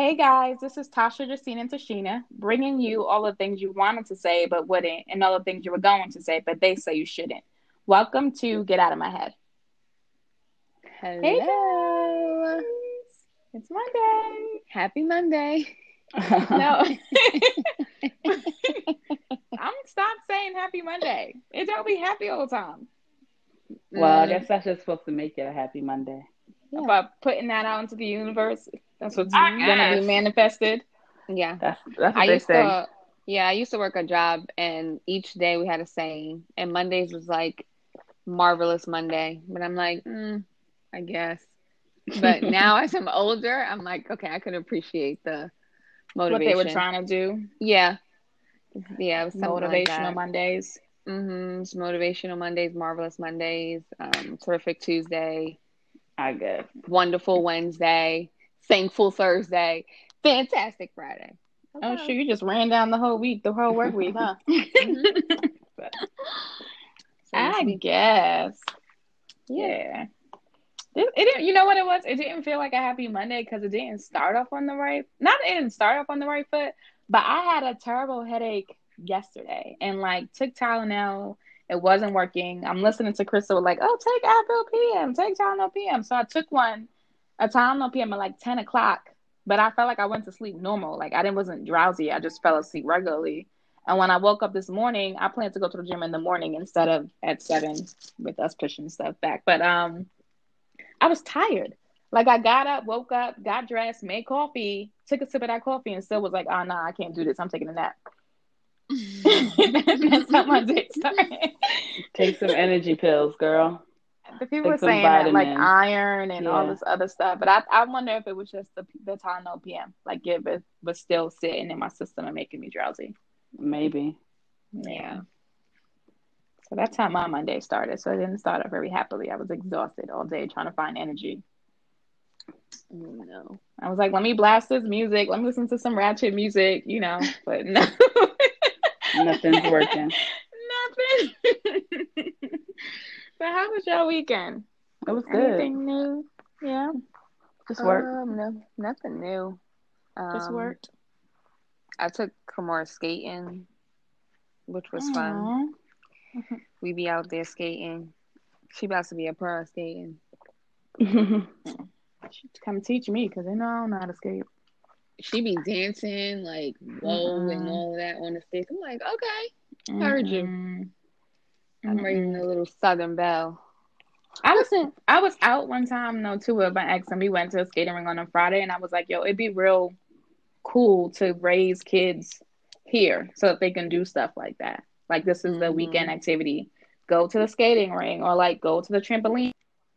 Hey guys, this is Tasha, Justine, and Tashina, bringing you all the things you wanted to say but wouldn't, and all the things you were going to say but they say you shouldn't. Welcome to Get Out of My Head. Hey Hello. guys, it's Monday. Happy Monday. No, I'm stop saying Happy Monday. It don't be happy all the time. Well, I Mm, guess that's just supposed to make it a happy Monday. yeah. About putting that out into the universe, that's what's I hmm gonna be guess manifested. Yeah. that's a I big used thing. to I used to work a job and each day we had a saying and Mondays was like marvelous Monday. But I'm like, I guess. But now as I'm older, I'm like, okay, I can appreciate the What they were motivation. trying to do, Yeah. Yeah, it was something like motivational that. Mondays. It's motivational Mondays, marvelous Mondays, terrific Tuesday, I guess. wonderful Wednesday, thankful Thursday, fantastic Friday. Oh Okay. shoot, you just ran down the whole week, the whole work week, huh? hmm So you should I be, guess. yeah. Yeah. It didn't, you know what it was? It didn't feel like a happy Monday because it didn't start off on the right. Not it didn't start off on the right foot, but I had a terrible headache yesterday and like took Tylenol. It wasn't working. I'm listening to Crystal like, oh, take Advil PM, take Tylenol PM. So I took a Tylenol PM at like 10 o'clock, but I felt like I went to sleep normal. Like I didn't wasn't drowsy. I just fell asleep regularly. And when I woke up this morning, I planned to go to the gym in the morning instead of at 7 with us pushing stuff back. But I was tired. Like I got up, woke up, got dressed, made coffee, took a sip of that coffee, and still was like, "Oh no, I can't do this. I'm taking a nap." That's how my day started. Take some energy pills, girl. The people were Take some saying that like vitamins. iron and all Yeah, this other stuff, but I wonder if it was just the Tylenol PM, like it was still sitting in my system and making me drowsy. maybe. Yeah. So that's how my Monday started. So it didn't start off very happily. I was exhausted all day trying to find energy. No. I was like, let me blast this music. Let me listen to some ratchet music, but no. Nothing's working. Nothing. So how was your weekend? It was good. Anything new? Yeah, Just work. No, nothing new. just Um, worked. I took Kamora skating, which was fun. Aww. We be out there skating. She about to be a pro skating. Come teach me because they know I don't know how to skate. She be dancing like whoa and Mm-mm. all of that on the stage. I'm like, okay, heard you. Mm-mm. I'm raising Mm-mm. a little Southern Belle. I was out one time though too with my ex and we went to a skating ring on a Friday and I was like, yo, it'd be real cool to raise kids here so that they can do stuff like that. Like this is the weekend hmm activity. Go to the skating ring or like go to the trampoline.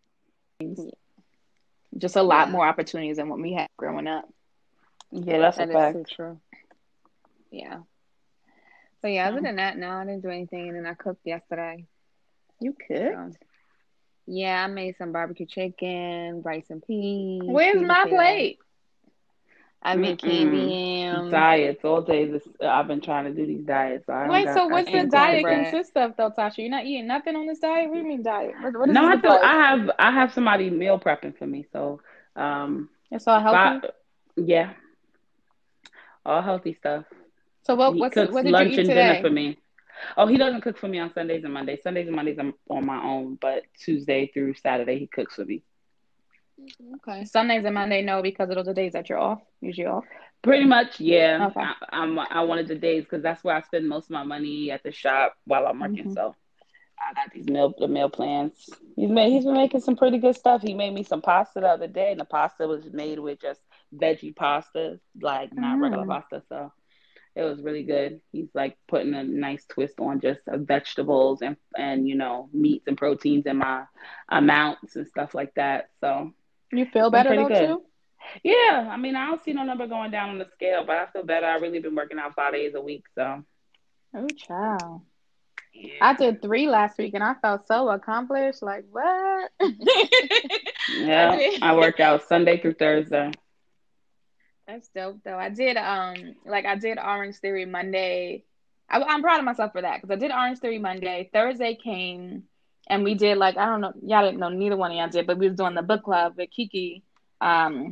Just a lot Yeah, more opportunities than what we had growing up. Yeah, that's a that is so fact. true. Yeah. So yeah, other So than that, no, I didn't do anything, and then I cooked yesterday. you could. So yeah, I made some barbecue chicken, rice and peas, Where's sweet my potato. plate? I made candy Mm-mm. yams Diets all day. I've been trying to do these diets, so I don't Wait, got. so I what's the can't and cook diet chicken. cornbread. consist of though, Tasha? You're not eating nothing on this diet? What do you mean diet? What does No, this I look do. like? I have somebody meal prepping for me. So, It's all five. healthy? Yeah, all healthy stuff. So what He what's cooks what did you lunch eat and dinner for today? me. Oh, he doesn't cook for me on Sundays and Mondays. Sundays and Mondays I'm on my own, but Tuesday through Saturday he cooks for me. Okay. Sundays and Monday, no, because of those are days that you're off, usually off. Pretty much, yeah. Okay. I wanted the days because that's where I spend most of my money at the shop while I'm working. Hmm. So I got the meal plans. He's been making some pretty good stuff. He made me some pasta the other day, and the pasta was made with just veggie pasta, like not regular Mm. pasta. So it was really good. He's like putting a nice twist on just vegetables and meats and proteins in my amounts and stuff like that. So You feel it's been better pretty though good. too? Yeah, I mean, I don't see no number going down on the scale, but I feel better. I really been working out 5 days a week, so Oh, child. I yeah, did 3 last week and I felt so accomplished. Like what? I yeah. did. I work out Sunday through Thursday. That's dope though. I did Orange Theory Monday. I'm proud of myself for that because I did Orange Theory Monday. Thursday came and we did like I don't know y'all didn't know neither one of y'all did, but we was doing the book club with Kiki. Um,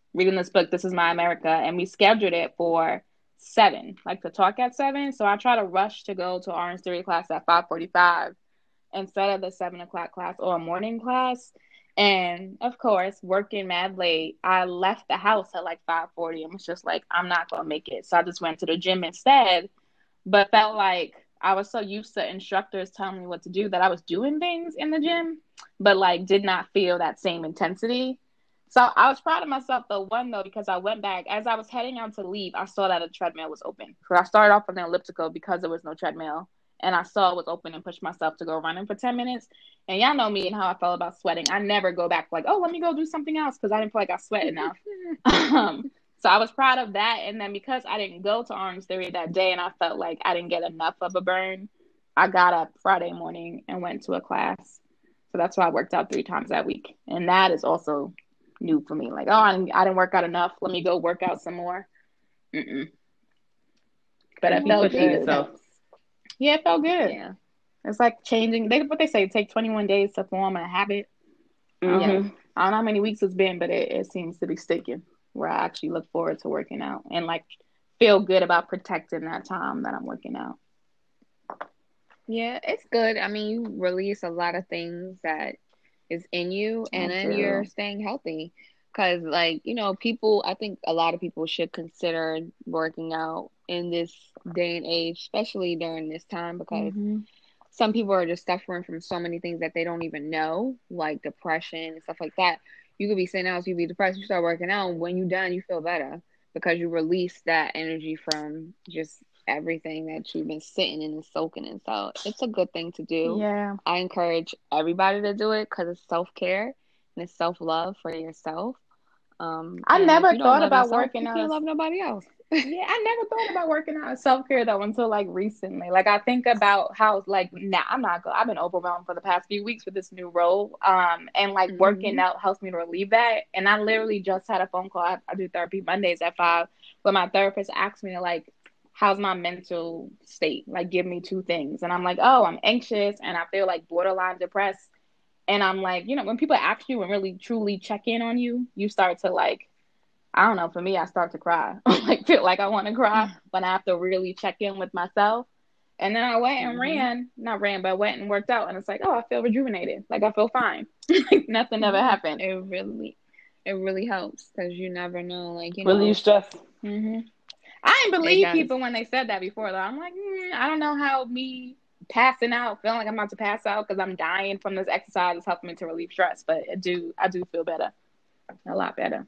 reading this book, This Is My America, and we scheduled it for 7, like to talk at 7. So I try to rush to go to Orange Theory class at 5:45 instead of the 7 o'clock class or a morning class. And of course, working mad late, I left the house at like 5:40 and was just like, I'm not gonna make it. So I just went to the gym instead, but felt like I was so used to instructors telling me what to do that I was doing things in the gym, but like did not feel that same intensity. So I was proud of myself though, one though, because I went back as I was heading out to leave, I saw that a treadmill was open. So I started off on the elliptical because there was no treadmill. And I saw it was open and pushed myself to go running for 10 minutes. And y'all know me and how I felt about sweating. I never go back like, oh, let me go do something else because I didn't feel like I sweat enough. So I was proud of that. And then because I didn't go to Orange Theory that day and I felt like I didn't get enough of a burn, I got up Friday morning and went to a class. So that's why I worked out 3 times that week. And that is also new for me. Like, oh, I didn't work out enough. Let me go work out some more. Mm-mm. But it felt good. Yeah, it felt good. Yeah. It's like changing. What they say, take 21 days to form a habit. Mm-hmm. I don't know how many weeks it's been, but it seems to be sticking where I actually look forward to working out and like feel good about protecting that time that I'm working out. Yeah, it's good. I mean, you release a lot of things that is in you, and then you're staying healthy. Because, like, you know, I think a lot of people should consider working out in this day and age, especially during this time, because some people are just suffering from so many things that they don't even know, like depression and stuff like that. You could be sitting out, you be depressed, you start working out, and when you're done, you feel better because you release that energy from just everything that you've been sitting in and soaking in. So it's a good thing to do. Yeah. I encourage everybody to do it because it's self-care and it's self-love for yourself. I never thought about working out. You can't love nobody else. Yeah, I never thought about working out as self-care though until like recently. Like I think about how like now I've been overwhelmed for the past few weeks with this new role. And like working out helps me to relieve that. And I literally just had a phone call. I do therapy Mondays at 5, where my therapist asked me to like, how's my mental state? Like give me 2 things. And I'm like, oh, I'm anxious and I feel like borderline depressed. And I'm like, you know, when people ask you and really truly check in on you, you start to like, I don't know, for me, I start to cry. Like feel like I want to cry, but I have to really check in with myself. And then I went and but went and worked out. And it's like, oh, I feel rejuvenated. Like I feel fine. Like nothing ever happened. It really helps because you never know. Like, you know. Relieve stress. I didn't believe people when they said that before, though. I'm like, I don't know how me passing out, feeling like I'm about to pass out because I'm dying from this exercise is helping me to relieve stress. But I do feel better. A lot better.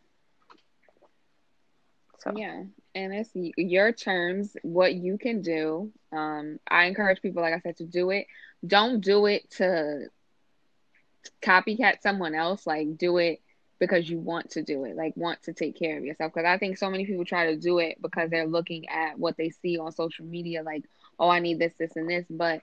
So. Yeah, and it's your terms, what you can do. I encourage people, like I said, to do it. Don't do it to copycat someone else. Like, do it because you want to do it, like want to take care of yourself. Because I think so many people try to do it because they're looking at what they see on social media, like, oh, I need this, this, and this. But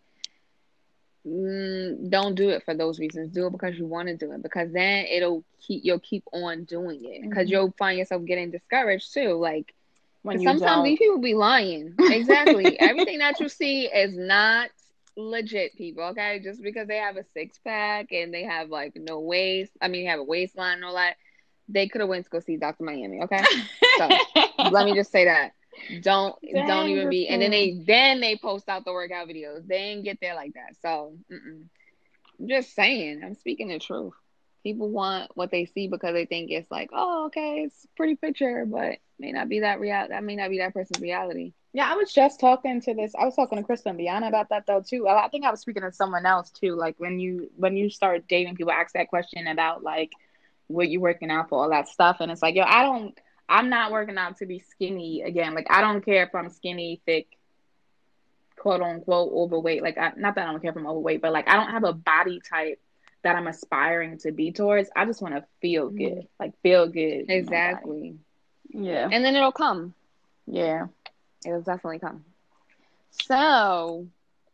don't do it for those reasons. Do it because you want to do it, because then you'll keep on doing it, because you'll find yourself getting discouraged too. Like when sometimes these people be lying. Exactly. Everything that you see is not legit, people. Okay, just because they have a 6-pack and they have like no waist, have a waistline and all that, they could have went to go see Dr. Miami. Okay, so let me just say that. Don't even be. And then they post out the workout videos. They ain't get there like that. So I'm just saying, I'm speaking the truth. People want what they see because they think it's like, oh, okay, it's a pretty picture, but may not be that that may not be that person's reality. Yeah, I was talking to Krista and Bianna about that though too. I think I was speaking to someone else too. Like when you start dating, people ask that question about like what you working out for, all that stuff, and it's like, yo, I'm not working out to be skinny again. Like, I don't care if I'm skinny, thick, quote unquote, overweight. Like, not that I don't care if I'm overweight, but like, I don't have a body type that I'm aspiring to be towards. I just want to feel good. Like, feel good. Exactly. Yeah. And then it'll come. Yeah. It'll definitely come. So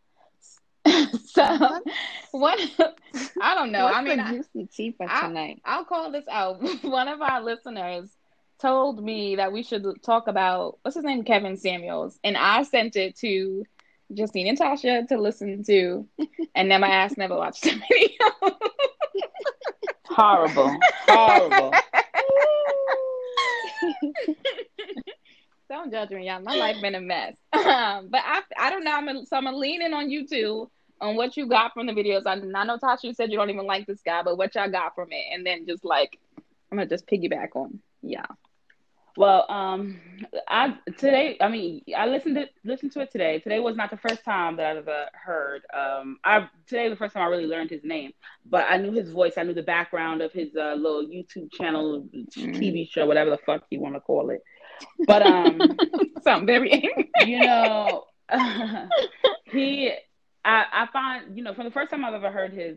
what? I don't know. What's the juicy tea for tonight? I'll call this out. One of our listeners told me that we should talk about, what's his name, Kevin Samuels, and I sent it to Justine and Tasha to listen to, and then my ass never watched the video. Horrible. Don't judge me, y'all. My life been a mess. But I don't know. I'm gonna lean in on you two on what you got from the videos. I know Tasha, you said you don't even like this guy, but what y'all got from it, and then just like I'm gonna just piggyback on. Yeah. Well, I today, I mean, I listened to it today. Today was not the first time that I've ever heard. I today was the first time I really learned his name, but I knew his voice. I knew the background of his little YouTube channel, TV show, whatever the fuck you want to call it. But something very, you know, he I find, from the first time I've ever heard his,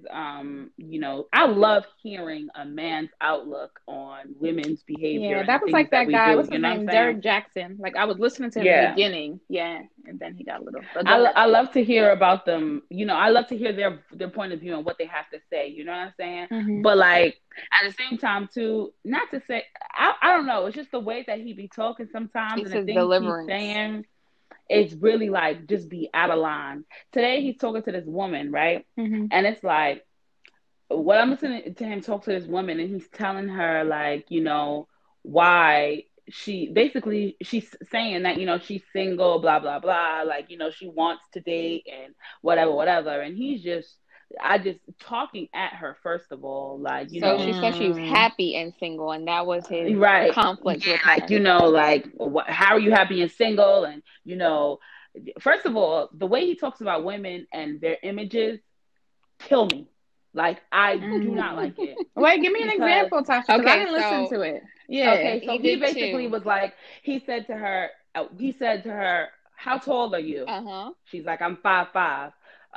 I love hearing a man's outlook on women's behavior. Yeah, and that the was things like that that we guy. do. What's his You know what name? I'm saying? Derek Jackson. Like I was listening to him in the Yeah. beginning. Yeah, and then he got a little. I love to hear about them. I love to hear their point of view and what they have to say. You know what I'm saying? Mhm. But like at the same time too, not to say I don't know. It's just the way that he be talking sometimes It's and the his things deliverance. he's saying. It's really like just be out of line. Today he's talking to this woman, right? Mhm. And it's like what I'm listening to him talk to this woman, and he's telling her like, why she's saying that, she's single, blah blah blah, like, she wants to date and whatever, and he's just I just talking at her first of all, like, So she said she was happy and single, and that was his right, conflict with her. like, like how are you happy and single, and first of all, the way he talks about women and their images kill me. Like, I do not like it. Wait, give me an example, Tasha, because I didn't listen so- to it. Yeah. Okay, so he basically too. was like, he said to her, how tall are you? Uh-huh. She's like, I'm 5'5".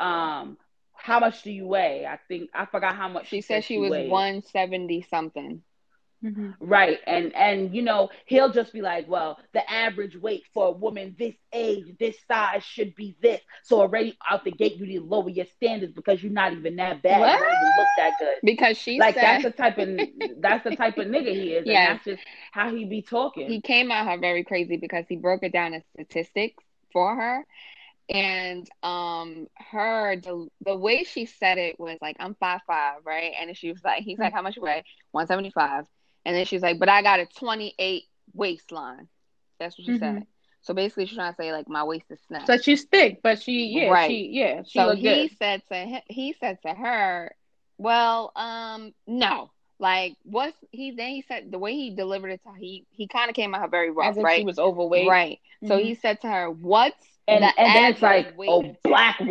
How much do you weigh? I forgot how much She said she was weighed. 170 something. Mhm. Right. And he'll just be like, well, the average weight for a woman this age, this size should be this. So already out the gate, you need to lower your standards because you're not even that bad. What? You don't even look that good. Because she Like, said that's the type of nigga he is. Yes. And that's just how he be talking. he came at her very crazy because he broke it down in statistics for her. And the way she said it was like, I'm 5'5", right? And she was like, he's like, how much you weigh? 175. And then she's like, but I got a 28 waistline. That's what she said. So basically, she's trying to say like my waist is snatched. So she's thick, but she So looked good. he said to her, well, no. Like he said the way he delivered it to her, he kind of came at her very rough, As if right? she was overweight. Right. So he said to her, what's and the then it's like, weight? black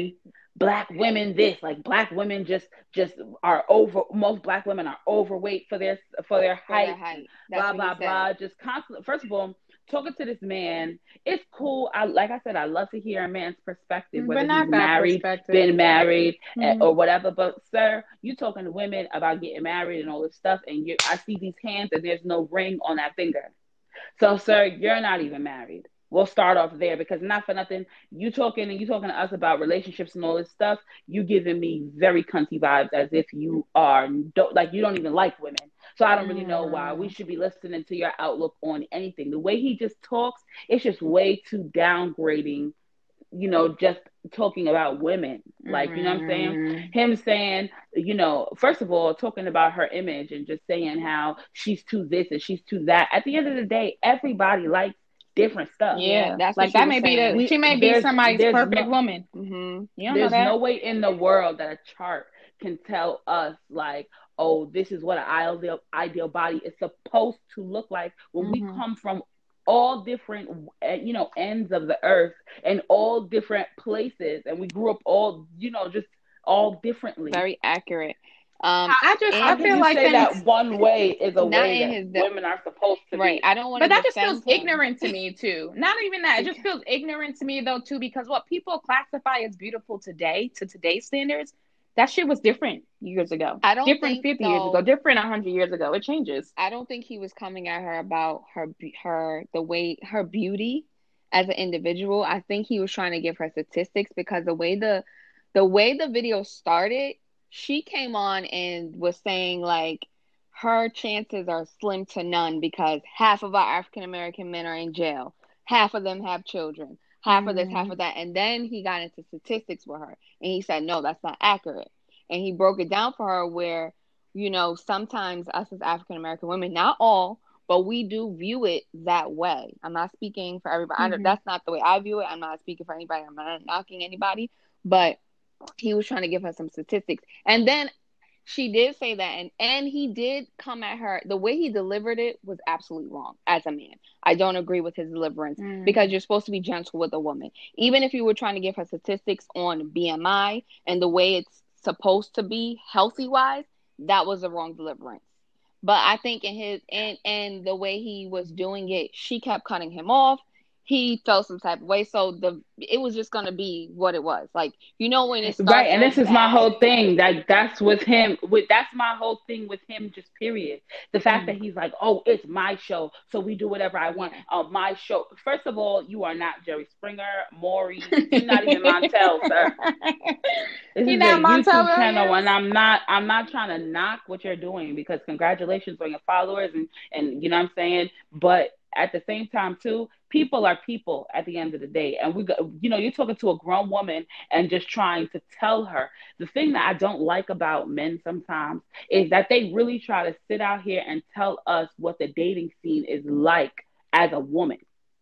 women this, like, black women just are most black women are overweight for their height. Blah blah blah. Just constantly. First of all, talking to this man, it's cool. Like I said, I love to hear a man's perspective, whether he's married, been married, or whatever. But sir, you talking to women about getting married and all this stuff, and I see these hands and there's no ring on that finger. So sir, you're not even married. We'll start off there, because not for nothing, you talking to us about relationships and all this stuff, you giving me very cunty vibes, as if you don't even like women. So I don't really know why we should be listening to your outlook on anything. The way he just talks, it's just way too downgrading, just talking about women. Like, you know what I'm saying? Him saying, first of all, talking about her image and just saying how she's too this and she's too that. At the end of the day, everybody likes different stuff. Yeah, that's like that may be she may be somebody's perfect woman. There's no way in the world that a chart can tell us like, oh, this is what an ideal body is supposed to look like when we come from all different ends of the earth and all different places, and we grew up all just all differently. Very accurate. I feel like that one way is a way that women are supposed to be. I don't want to. But that just feels ignorant to me too. Not even that. It just feels ignorant to me though too, because what people classify as beautiful today to today's standards, that shit was different years ago. I don't different think 50 years ago, different 100 years ago. It changes. I don't think he was coming at her about the way her beauty as an individual. I think he was trying to give her statistics, because the way the video started, she came on and was saying like her chances are slim to none because half of our African American men are in jail, half of them have children, half of this, half of that. And then he got into statistics with her and he said, no, that's not accurate. And he broke it down for her where, sometimes us as African American women, not all, but we do view it that way. I'm not speaking for everybody. That's not the way I view it. I'm not speaking for anybody. I'm not knocking anybody, but he was trying to give her some statistics. And then she did say that, and he did come at her. The way he delivered it was absolutely wrong as a man. I don't agree with his deliverance because you're supposed to be gentle with a woman. Even if you were trying to give her statistics on BMI and the way it's supposed to be healthy-wise, that was a wrong deliverance. But I think in his and the way he was doing it, she kept cutting him off. He felt some type of way, so it was just gonna be what it was. Like, you know, when it starts right, and this is my whole thing. That's with him. That's my whole thing with him. Just period. The fact that he's like, oh, it's my show, so we do whatever I want on my show. First of all, you are not Jerry Springer, Maury. You're not even Montel, sir. This is a YouTube channel, and I'm not trying to knock what you're doing, because congratulations on your followers, and you know what I'm saying, but at the same time too, people are people at the end of the day. And you're talking to a grown woman and just trying to tell her. The thing that I don't like about men sometimes is that they really try to sit out here and tell us what the dating scene is like as a woman.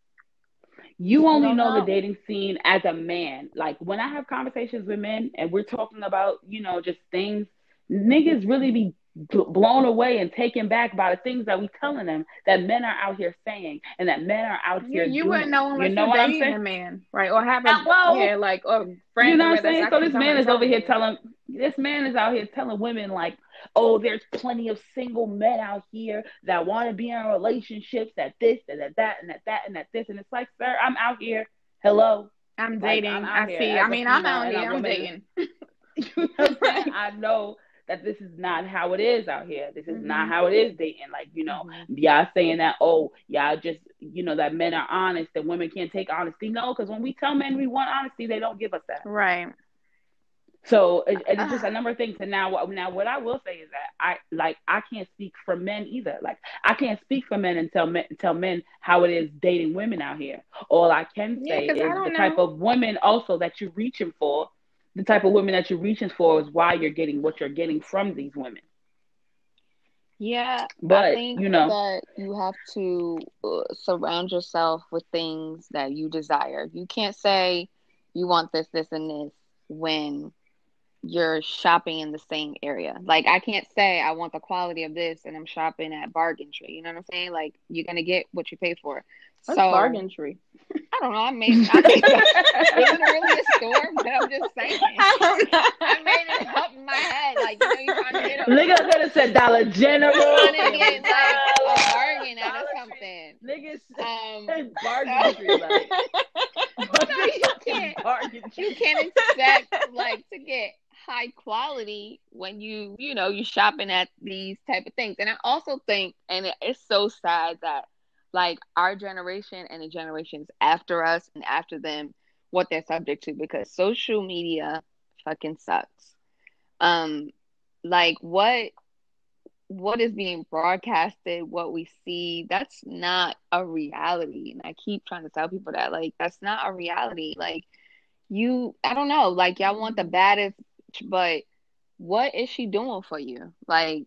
You only know the dating scene as a man. Like, when I have conversations with men and we're talking about, just things, niggas really be blown away and taken back by the things that we telling them that men are out here saying and that men are out here doing. You wouldn't know unless you're dating a man, right? Or having or friends. You know what I'm saying? So this man is over here out here telling women like, oh, there's plenty of single men out here that want to be in relationships, that this, that that, and that, and that this. And it's like, sir, I'm out here. Hello. I'm dating. I'm out here. I'm dating. You know what I'm saying? I know that this is not how it is out here. This is not how it is dating. Like, y'all saying that, oh, y'all just, that men are honest and women can't take honesty. No, because when we tell men we want honesty, they don't give us that. Right. So it's just a number of things. And now what I will say is that I can't speak for men either. Like, I can't speak for men and tell men how it is dating women out here. All I can say is the type of women also that you're reaching for. The type of women that you're reaching for is why you're getting what you're getting from these women. Yeah, but I think that you have to surround yourself with things that you desire. You can't say you want this, this, and this when you're shopping in the same area. Like, I can't say I want the quality of this and I'm shopping at Bargain Tree. You know what I'm saying? Like, you're gonna get what you pay for. What's Bargain Tree? I don't know. I made it wasn't really a store, but I'm just saying. I made it up in my head. Like, you're trying to get a nigga could have said Dollar General. Trying to get like a bargain out of something. Niggas said Bargain Tree. Like, you can't expect like to get high quality when you're shopping at these type of things. And I also think, and it's so sad that like our generation and the generations after us and after them, what they're subject to, because social media fucking sucks. Like what is being broadcasted, what we see, that's not a reality. And I keep trying to tell people that, like, that's not a reality. Like, I don't know, like, y'all want the baddest, but what is she doing for you? Like,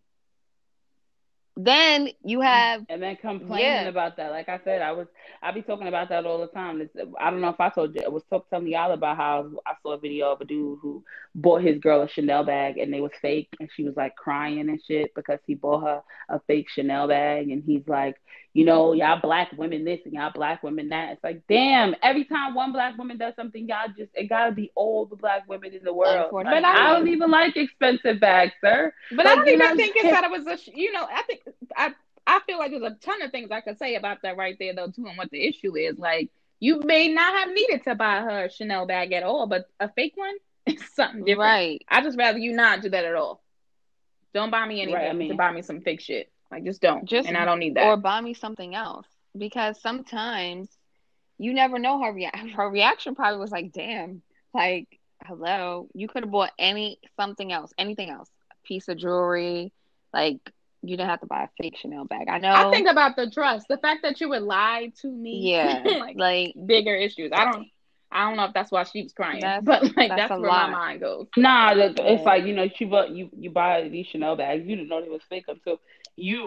then you have and then complaining about that. Like I said, I be talking about that all the time. I don't know if I told you. I was telling y'all about how I saw a video of a dude who bought his girl a Chanel bag and they was fake, and she was like crying and shit because he bought her a fake Chanel bag, and he's like, y'all black women this and y'all black women that. It's like, damn, every time one black woman does something, it gotta be all the black women in the world. But I don't even like expensive bags, sir. But I don't even think it's that it was I think I feel like there's a ton of things I could say about that right there though too, and what the issue is. Like, you may not have needed to buy her a Chanel bag at all, but a fake one is something different. Right. I just rather you not do that at all. Don't buy me anything to buy me some fake shit. Like, just don't. And I don't need that. Or buy me something else. Because sometimes you never know her reaction. Her reaction probably was like, damn, like, hello. You could have bought anything else. A piece of jewelry. Like, you didn't have to buy a fake Chanel bag. I know. I think about the trust. The fact that you would lie to me. Yeah. like bigger issues. I don't know if that's why she was crying, but like that's where my mind goes. Nah, it's like, you buy these Chanel bags. You didn't know they was fake until you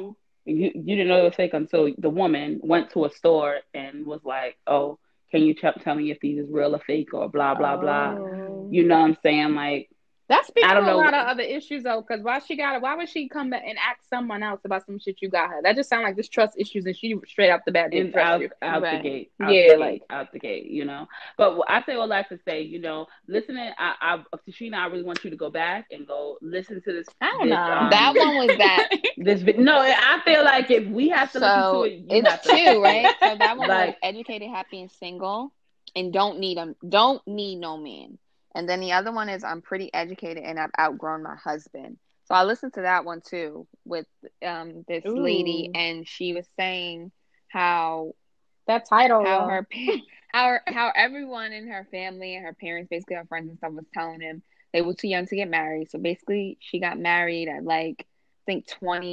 You didn't know it was fake until the woman went to a store and was like, "Oh, can you tell me if these is real or fake or blah blah blah." Oh. You know what I'm saying? Like, That speaks I to don't a know. lot of other issues though, because why would she come back and ask someone else about some shit you got her? That just sounds like just trust issues, and she straight off the bat didn't trust you. Out the Right. gate, Yeah, out the gate, you know. But I say all that to say, you know, listening, Tashina, I really want you to go back and go listen to I don't know. That one was that. No, I feel like if we have to listen to it, you have it's to two, right? So that one was like educated, happy, and single, and don't need no man. And then the other one is I'm pretty educated and I've outgrown my husband. So I listened to that one too with this lady, Ooh. and she was saying how That title, how her how everyone in her family and her parents, basically her friends and stuff, was telling him they were too young to get married. So basically she got married at like I think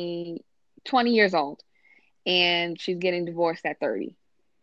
20 years old, and she's getting divorced at 30.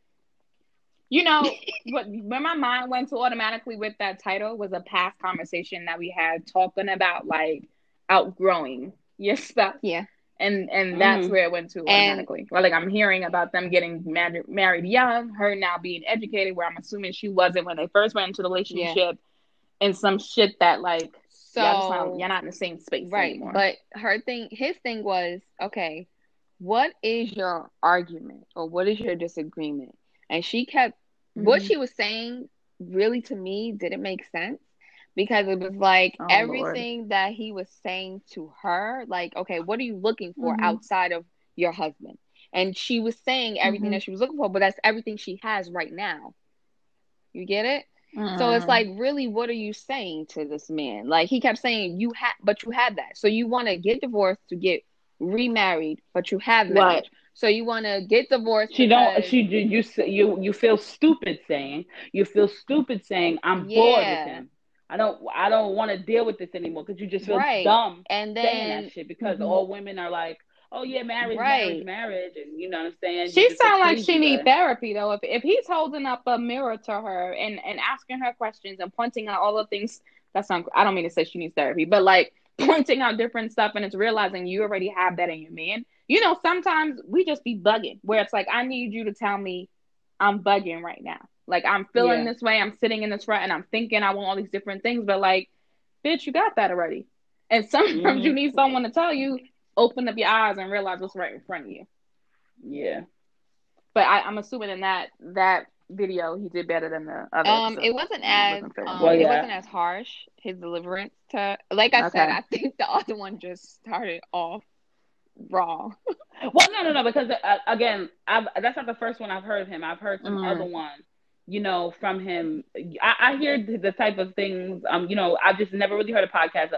you know, where my mind went to automatically with that title was a past conversation that we had talking about like outgrowing your stuff. Yeah. And that's where it went to automatically. Well, like I'm hearing about them getting married young, her now being educated, where I'm assuming she wasn't when they first went into the relationship, and some shit that like you're not in the same space anymore. But his thing was, okay, what is your argument or what is your disagreement? And she kept what she was saying really to me didn't make sense, because it was like everything Lord. that he was saying to her, like, okay, what are you looking for outside of your husband? And she was saying everything that she was looking for, but that's everything she has right now. You get it? So it's like, really, what are you saying to this man? Like, he kept saying you had that. So you want to get divorced to get remarried, but you have marriage. Right. So you want to get divorced. You feel stupid saying I'm bored with him. I don't want to deal with this anymore, because you just feel dumb and then saying that shit, because all women are like, oh yeah, marriage, and you know what I'm saying. She sounds like she needs therapy though. If he's holding up a mirror to her and asking her questions and pointing out all the things, I don't mean to say she needs therapy, but like pointing out different stuff, and it's realizing you already have that in your man. You know, sometimes we just be bugging, where it's like, I need you to tell me I'm bugging right now. Like, I'm feeling this way, I'm sitting in this rut, and I'm thinking I want all these different things, but like, bitch, you got that already. And sometimes you need someone to tell you, open up your eyes and realize what's right in front of you. Yeah. But I'm assuming in that video he did better than the other. It wasn't as harsh, his deliverance to, like I said, I think the other one just started off wrong. Well, no, because again, that's not the first one I've heard of him. I've heard some other ones, you know, from him. I hear the type of things. You know, I've just never really heard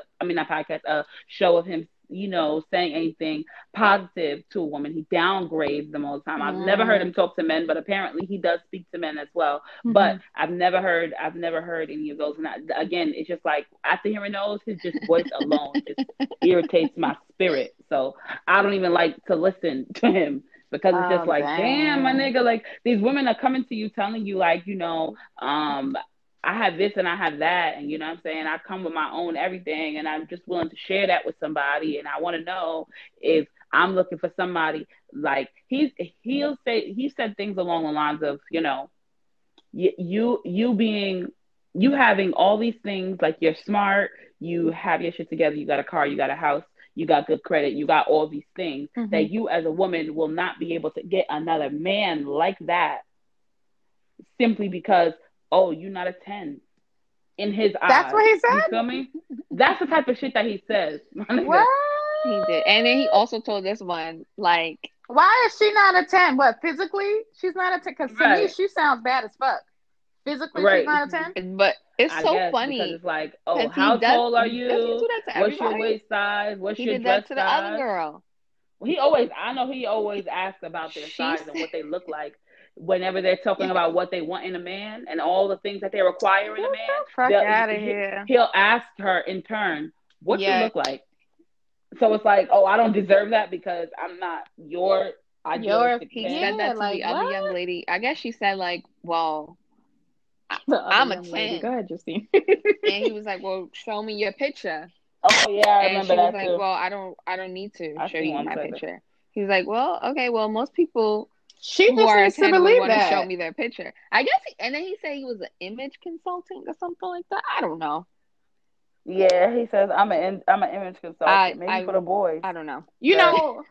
a show of him, you know, saying anything positive to a woman. He downgrades them all the time. I've never heard him talk to men, but apparently he does speak to men as well. But I've never heard any of those. And again, it's just like, after hearing those, his just voice alone just irritates my spirit. So I don't even like to listen to him, because it's just like, damn, my nigga, like, these women are coming to you telling you, like, you know, I have this and I have that, and you know what I'm saying, I come with my own everything, and I'm just willing to share that with somebody, and I want to know if I'm looking for somebody. Like, he said things along the lines of, you know, you having all these things, like, you're smart, you have your shit together, you got a car, you got a house, you got good credit, you got all these things, that you as a woman will not be able to get another man like that, simply because, oh, you're not a 10 in his eyes. That's what he said? You feel me? That's the type of shit that he says. What? He did. And then he also told this one, like, why is she not a 10? What, physically? She's not a 10? Because to me, she sounds bad as fuck. Physically, she's not a 10? But it's so funny. Because it's like, oh, how tall are you? What's your waist size? What's your dress size? He did that to the other girl. I know he always asks about their size and what they look like. Whenever they're talking about what they want in a man and all the things that they require in a man, fuck out of here. He'll ask her in turn, what you look like? So it's like, oh, I don't deserve that because I'm not your idealistic. He said that to the other young lady. I guess she said, like, well, I'm a 10. Lady. Go ahead, Justine. And he was like, well, show me your picture. Oh yeah, I remember that. And she was like, well, I don't need to show you my picture. He's like, well, okay, well, most people She who just are a needs to 10 would believe want to show that. me their picture. I guess, and then he said he was an image consultant or something like that. I don't know. Yeah, he says I'm an image consultant, maybe for the boys. I don't know. You know,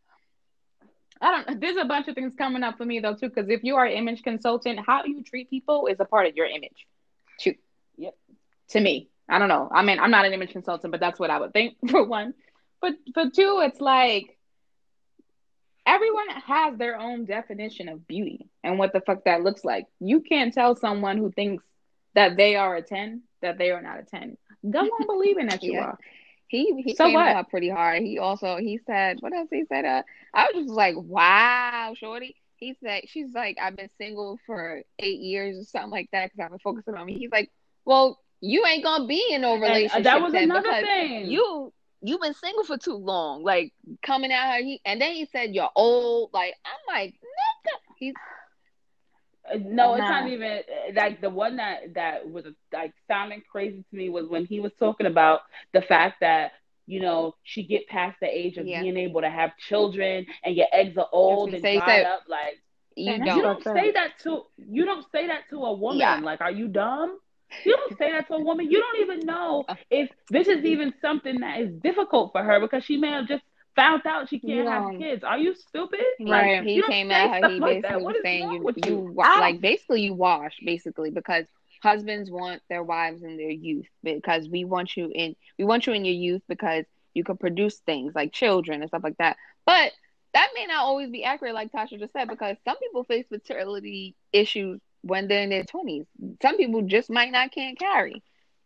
I don't. There's a bunch of things coming up for me though too. Because if you are an image consultant, how you treat people is a part of your image, too. Yep. To me, I don't know. I mean, I'm not an image consultant, but that's what I would think for one. But for two, it's like everyone has their own definition of beauty and what the fuck that looks like. You can't tell someone who thinks that they are a 10 that they are not a 10. Go on believing that you are. He So came what? at her pretty hard. He said, what else he said? I was just like, wow, shorty. He said, she's like, I've been single for 8 years or something like that because I've been focusing on me. He's like, well, you ain't gonna be in no relationship. And that was then another because thing. You've been single for too long. Like coming at her, and then he said you're old. Like I'm like, nigga. He's no, it's not even like the one that was like sounding crazy to me was when he was talking about the fact that she get past the age of being able to have children and your eggs are old and dried up. Like you don't say that to a woman. Yeah. Like, are you dumb? You don't say that to a woman. You don't even know if this is even something that is difficult for her because she may have just found out she can't have kids. Are you stupid? Right. Like, he came at her. He basically was saying you like basically you wash because husbands want their wives in their youth because we want you in your youth because you can produce things like children and stuff like that. But that may not always be accurate, like Tasha just said, because some people face fertility issues when they're in their 20s. Some people just might not can't carry.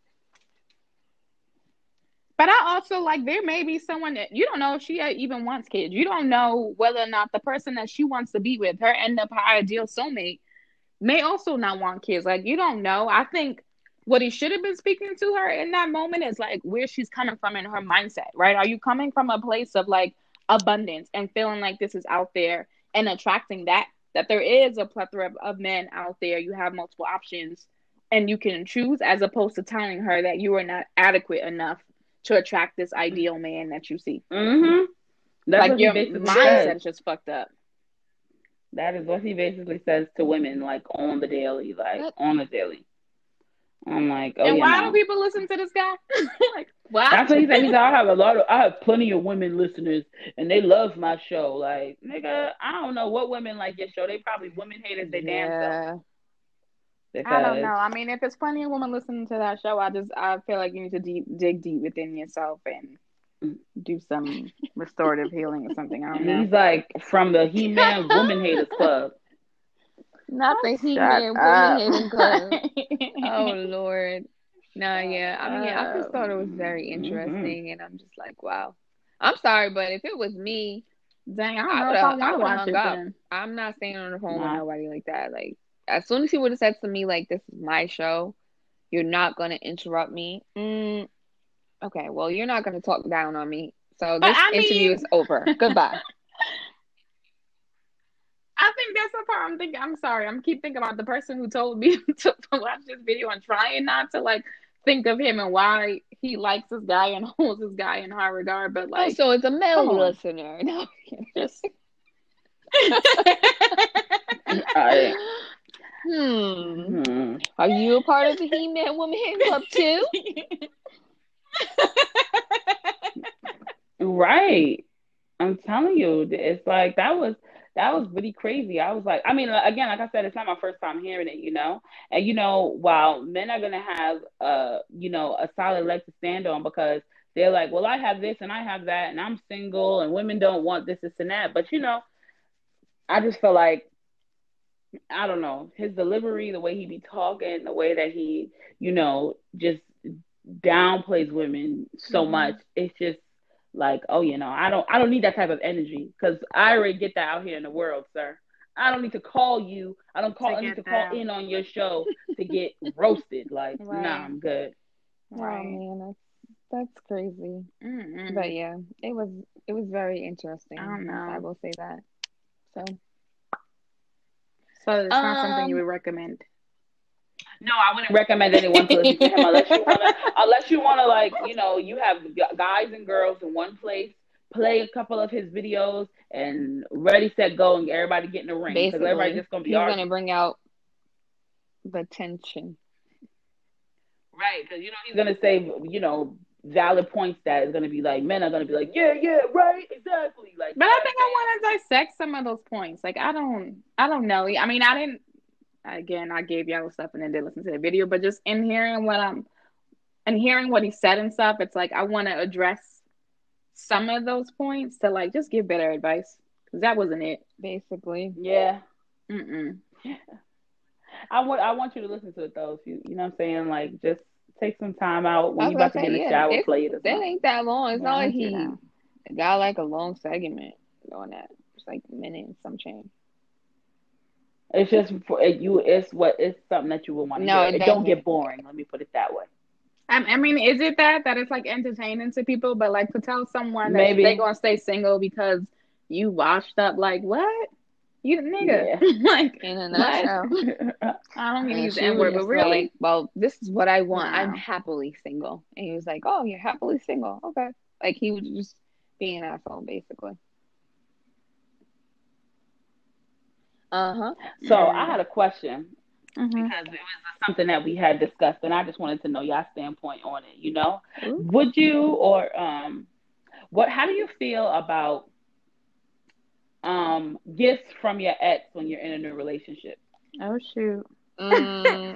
But I also like there may be someone that you don't know if she even wants kids. You don't know whether or not the person that she wants to be with, her end up her ideal soulmate, may also not want kids. Like you don't know. I think what he should have been speaking to her in that moment is like where she's coming from in her mindset, right? Are you coming from a place of like abundance and feeling like this is out there and attracting that there is a plethora of men out there, you have multiple options and you can choose, as opposed to telling her that you are not adequate enough to attract this ideal man that you see. Mm-hmm. That's like your mindset's just fucked up. That is what he basically says to women, like on the daily, on the daily. I'm like, oh, and why do people listen to this guy? Like, why? That's what he said. He said, I have plenty of women listeners, and they love my show. Like, nigga, I don't know what women like your show. They probably women haters. They damn self. I don't know. I mean, if it's plenty of women listening to that show, I feel like you need to dig deep within yourself and do some restorative healing or something. I don't know. He's like from the He-Man Woman Haters Club. Not the He-Man Woman Haters Club. Oh Lord. Nah, yeah. I mean, I just thought it was very interesting, and I'm just like, wow. I'm sorry, but if it was me, dang, I would have hung up. I'm not staying on the phone with nobody like that. Like, as soon as he would have said to me, like, this is my show, you're not going to interrupt me. Okay, well, you're not going to talk down on me. So this interview is over. Goodbye. I think that's the part I'm sorry. I'm keep thinking about the person who told me to watch this video and trying not to, like, think of him and why he likes this guy and holds this guy in high regard. But, like... so it's a male listener. No, just... Are you a part of the He-Man Woman Hater Club too? Right. I'm telling you, it's like that was really crazy. I was like, I mean, again, like I said, it's not my first time hearing it, And while men are gonna have a solid leg to stand on because they're like, well, I have this and I have that and I'm single and women don't want this and that. But I just feel like, I don't know, his delivery, the way he be talking, the way that he, just downplays women so much. It's just like, oh, I don't need that type of energy because I already get that out here in the world, sir. I don't need to call you. I need to call in on your show to get roasted. Like, nah, I'm good. Right. Oh man, that's crazy. Mm-hmm. But yeah, it was very interesting. I don't know. I will say that. So it's not something you would recommend. No, I wouldn't recommend anyone to listen to him unless you want to, like, you have guys and girls in one place play a couple of his videos and ready, set, go, and everybody get in the ring because everybody's just gonna be he's arguing. gonna bring out the tension, right? Because he's gonna say valid points that is gonna be like men are gonna be like yeah right exactly like. But I think I want to dissect some of those points. Like I don't know. I mean I didn't. Again, I gave y'all stuff and then did listen to the video, but just in hearing what he said and stuff, it's like I want to address some of those points to like just give better advice because that wasn't it basically. Yeah. Mm-mm. I want you to listen to it though. If you know what I'm saying, like just take some time out when you about to get in the shower, play it. That ain't that long. It's not like he got like a long segment on that. It's like a minute and some change. It's just for you. It's something that you will want to hear. It don't get boring. Let me put it that way. I mean, is it that it's like entertaining to people, but like to tell someone that they're gonna stay single because you washed up, like what? You nigga, yeah. like in a nutshell. I don't mean to use the N-word, but really, like, well, this is what I want. Wow. I'm happily single, and he was like, "Oh, you're happily single, okay?" Like he was just being an asshole, basically. So I had a question because it was something that we had discussed, and I just wanted to know y'all standpoint on it. Would you or how do you feel about gifts from your ex when you're in a new relationship? Oh shoot. No.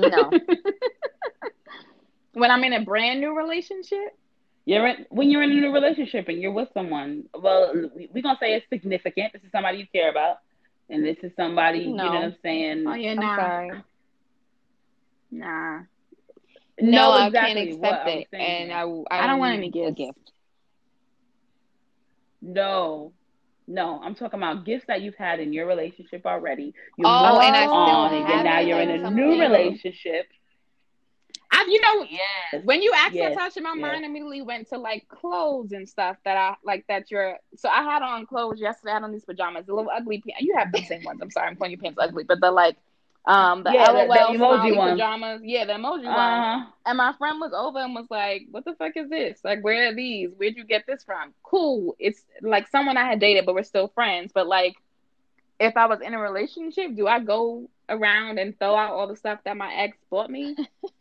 When I'm in a brand new relationship? When you're in a new relationship and you're with someone, well, we're gonna say it's significant. This is somebody you care about. And this is somebody, you know what I'm saying? Oh, yeah, I'm sorry. Nah. No, I can't accept it. And I don't want any gift. No, I'm talking about gifts that you've had in your relationship already. And I still and now you're in a new relationship. Yes. When you asked that, Tasha, my mind immediately went to like clothes and stuff that I like so I had on clothes yesterday. I had on these pajamas, a little ugly. You have the same ones. I'm sorry, I'm calling your pants ugly, but the like, the LOL the emoji ones. Pajamas. Yeah, the emoji ones. And my friend was over and was like, "What the fuck is this? Like, where are these? Where'd you get this from?" Cool. It's like someone I had dated, but we're still friends. But like, if I was in a relationship, do I go around and throw out all the stuff that my ex bought me?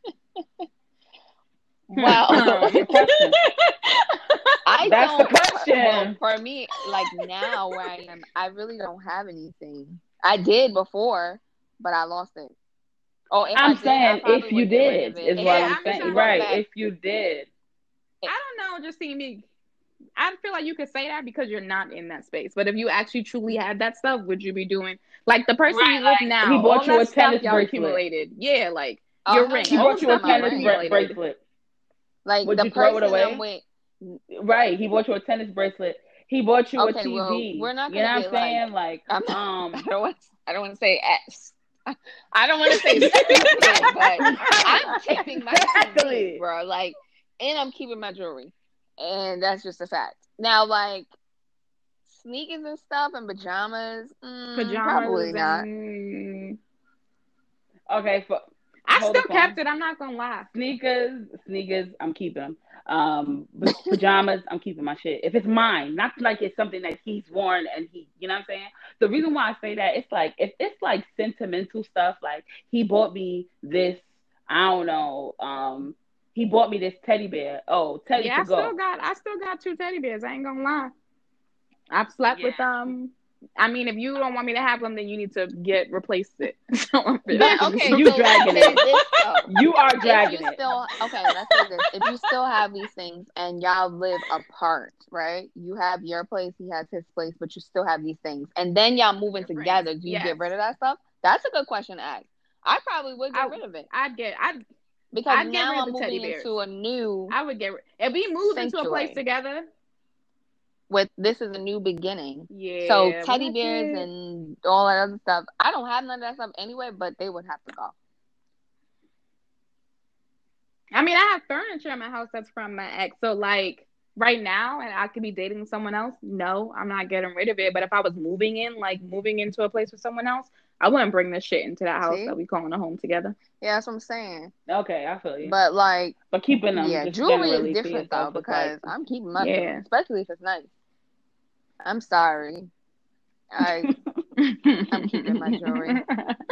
Well, that's the question. That's the question. Well, for me, like now where I am, I really don't have anything. I did before, but I lost it. Oh, I'm saying if you did, is what I'm saying. Right, if you did. I don't know, just seeing me. I feel like you could say that because you're not in that space. But if you actually truly had that stuff, would you be doing like the person you with now? He bought you a tennis bracelet. Accumulated. Yeah, like your ring. He bought you a tennis bracelet. Like would the you throw it away? I'm with. Right. He bought you a tennis bracelet. He bought you a TV. Well, we're not gonna what I'm saying? Like I don't want to say S. I don't want to say stupid, but I'm keeping my TV, bro. Like, and I'm keeping my jewelry, and that's just a fact. Now, like sneakers and stuff and pajamas, probably not. Okay, I still kept it. I'm not gonna lie. Sneakers, I'm keeping them. Pajamas, I'm keeping my shit. If it's mine, not like it's something that he's worn and he, you know what I'm saying? The reason why I say that, it's like, if it's like sentimental stuff, like he bought me this, I don't know, he bought me this teddy bear. Oh, teddy to go. I still got 2 teddy bears. I ain't gonna lie. I've slept with them. I mean, if you don't want me to have them, then you need to replace it. You dragging it. You are dragging it. Okay, let's do this. If you still have these things and y'all live apart, right? You have your place, he has his place, but you still have these things, and then y'all moving together. Do you get rid of that stuff? That's a good question to ask. I probably would get rid of it. Because now I'm moving into a new. I would get rid. If we moved into a place together. This is a new beginning. Yeah. So teddy bears and all that other stuff. I don't have none of that stuff anyway, but they would have to go. I mean, I have furniture in my house that's from my ex. So like right now, and I could be dating someone else. No, I'm not getting rid of it. But if I was moving into a place with someone else, I wouldn't bring this shit into that house that we calling a home together. Yeah, that's what I'm saying. Okay, I feel you. But keeping them. Yeah, jewelry is different though because I'm keeping my jewelry, especially if it's nice. I'm sorry. I'm keeping my jewelry.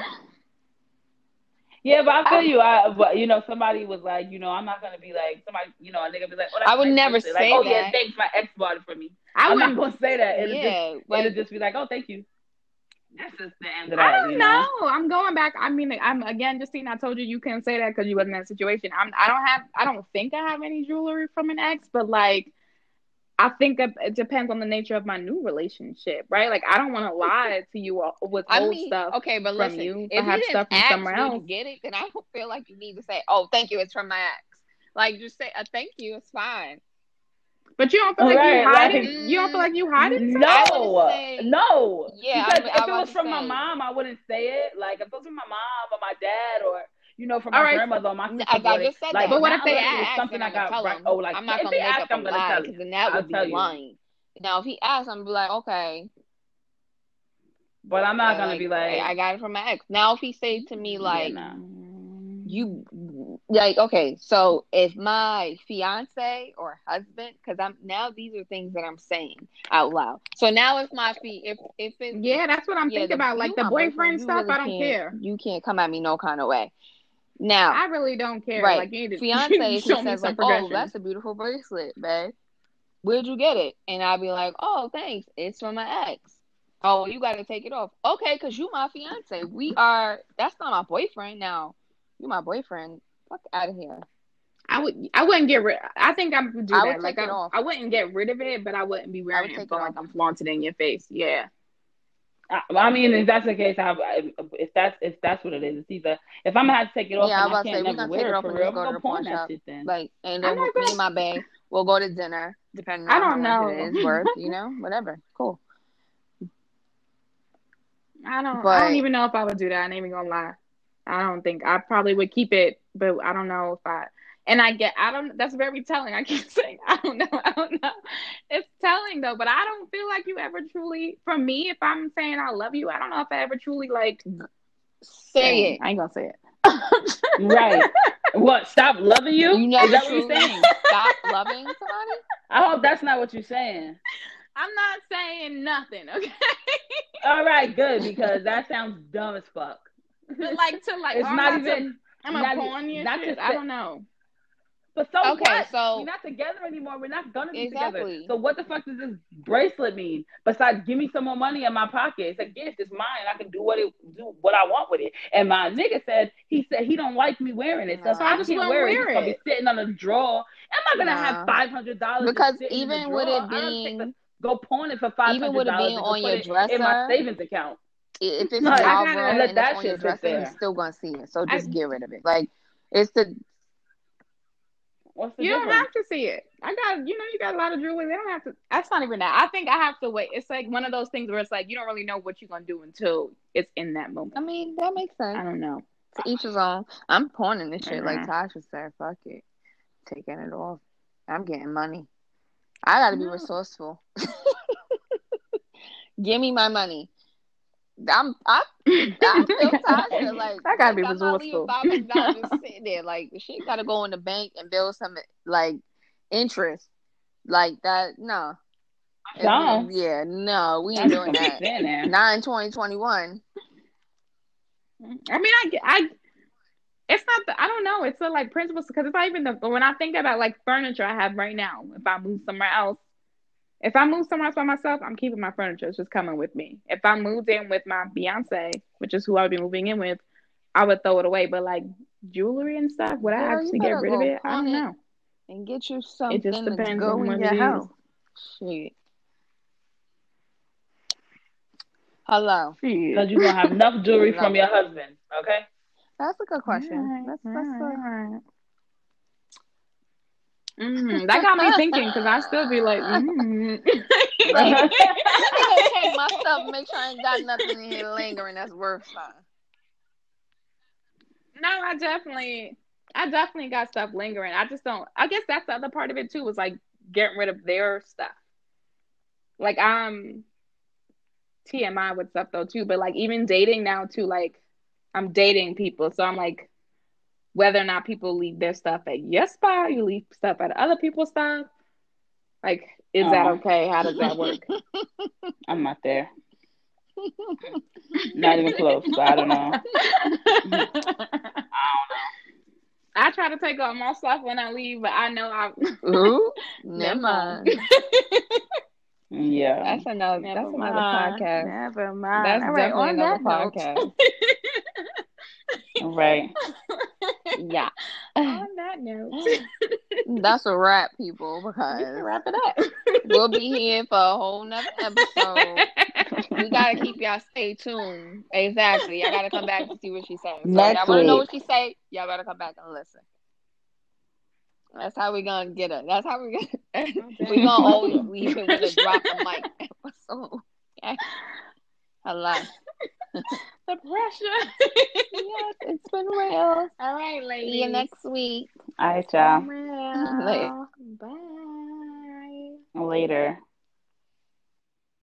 Yeah, but I feel you. But somebody was like, I'm not gonna be like somebody, a nigga be like, oh, that's I a would nice never bracelet. Like, say oh that. yeah, thanks, my ex bought it for me. I'm not gonna say that. It'll just be like, oh, thank you. That's just the end of that. I don't know. I'm going back. I mean, I'm again just seeing. I told you you couldn't say that because you wasn't in that situation. I don't think I have any jewelry from an ex, but like, I think it depends on the nature of my new relationship, right? Like, I don't want to lie to you or withhold stuff. Okay, but listen, from you. If I have you stuff from somewhere else. You get it, then I don't feel like you need to say, "Oh, thank you, it's from my ex." Like, just say a thank you. It's fine. But you don't feel like you hide it? You don't feel like you hide it? No. Yeah, because if it was from my mom, I wouldn't say it. Like, if it was from my mom or my dad or from my grandmother or my sister. I just said that. But what if they ask? Something I got right? Oh, like, I'm not gonna make up a lie because then that would be lying. Now, if he asks, I'm gonna be like, okay. But I'm not gonna be like, I got it from my ex. Now, if he say to me like, you like, okay, so if my fiance or husband, because these are things that I'm saying out loud. So now if my if it's that's what I'm thinking about, like the boyfriend stuff. Really I don't care. You can't come at me no kind of way. Now I really don't care. Right, like, you need to fiance, if he says like, oh, that's a beautiful bracelet, babe. Where'd you get it? And I'll be like, oh, thanks. It's from my ex. Oh, you got to take it off. Okay, because you my fiance. That's not my boyfriend now. You my boyfriend. Fuck out of here. I wouldn't get rid. I think I would do that. Like, I wouldn't get rid of it, but I wouldn't be wearing it like I'm flaunting in your face. Yeah. I mean, if that's the case, if that's what it is, it's either if I'm gonna have to take it off, yeah, I can't never wear it for real. Go to the pawn shop, then. Like, and then me and my babe, we'll go to dinner, depending on how much it is worth. Whatever. Cool. I don't even know if I would do that. I ain't even gonna lie. I don't think I probably would keep it, but I don't know if I. And that's very telling. I keep saying, I don't know. It's telling though, but I don't feel like you ever truly, for me, if I'm saying I love you, I don't know if I ever truly like say it. I ain't gonna say it. Right. What? Stop loving you? Is that what you're saying? Stop loving somebody? I hope that's not what you're saying. I'm not saying nothing, okay? All right, good, because that sounds dumb as fuck. But it's not even. I'm a pawn you. I don't know. But so we're not together anymore. We're not gonna be together. So what the fuck does this bracelet mean? Besides, give me some more money in my pocket. It's a gift. It's mine. I can do what I want with it. And my nigga said he don't like me wearing it. So I just can't wear it. It's gonna be sitting on a drawer. Am I gonna have $500? Because even with it being go pawn it for $500. Even with it being on your dresser in my savings account. If it's Malboro and it's on your dresser, you're still gonna see it. So just get rid of it. Like, it's the. You don't have to see it. You got a lot of jewelry. They don't have to. That's not even that. I think I have to wait. It's like one of those things where it's like you don't really know what you're gonna do until it's in that moment. I mean, that makes sense. I don't know. To each his own. I'm pawning this shit like Tasha said. Fuck it, taking it off. I'm getting money. I gotta be resourceful. Give me my money. I feel Tasha like I gotta be resourceful. $500 sitting there, like shit gotta go in the bank and build some like interest, like that. No, no, we ain't doing that. Not in 2021. I mean, it's not. I don't know. It's like principles because it's not even when I think about like furniture I have right now. If I move somewhere else. If I move somewhere else by myself, I'm keeping my furniture. It's just coming with me. If I moved in with my Beyonce, which is who I would be moving in with, I would throw it away. But like jewelry and stuff, would I actually get rid of it? I don't know. And get you something. It just depends on in your house. Shit. Hello. Because you're gonna have enough jewelry from your husband. Okay. That's a good question. That's that got me thinking because I still be like, Let me go check my stuff and make sure I ain't got nothing in here lingering that's worth something. No, I definitely got stuff lingering. I just don't. I guess that's the other part of it too. Was like getting rid of their stuff. Like TMI with stuff though too, but like even dating now too. Like I'm dating people, so I'm like. Whether or not people leave their stuff at your spot, you leave stuff at other people's stuff. Like, Is that okay? How does that work? I'm not there. Not even close. So I don't know. I try to take off my stuff when I leave, but I know I. Ooh, never mind. Yeah, that's another podcast. Never mind. That's all definitely right, another podcast. Right. Yeah. On that note, that's a wrap, people. Because we can wrap it up. We'll be here for a whole nother episode. We gotta keep y'all stay tuned. Exactly. Y'all gotta come back to see what she says. So Next y'all wanna know week. what she say? Y'all better come back and listen. That's how we gonna get her. That's how we gonna always leave it with a drop the mic episode. Okay? Hello. The pressure. Yes, it's been real. All right, ladies. See you next week. All right, y'all. Later. Bye. Later.